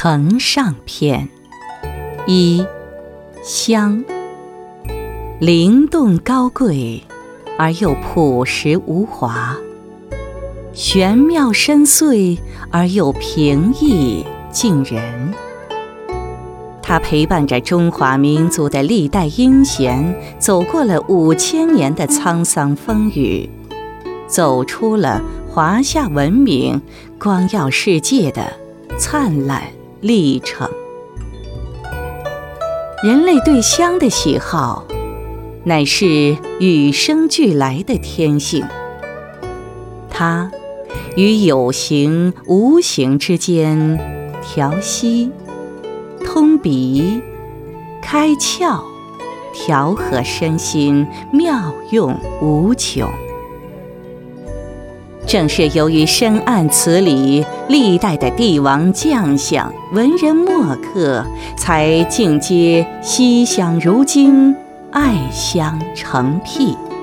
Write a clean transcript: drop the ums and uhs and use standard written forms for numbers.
承上篇一香，灵动高贵而又朴实无华，玄妙深邃而又平易近人。它陪伴着中华民族的历代英贤，走过了5000年的沧桑风雨，走出了华夏文明光耀世界的灿烂历程。人类对香的喜好，乃是与生俱来的天性。它于有形无形之间调息、通鼻、开窍，调和身心，妙用无穷。正是由于深谙此理，历代的帝王将相、文人墨客，才尽皆惜香如金，爱香成癖。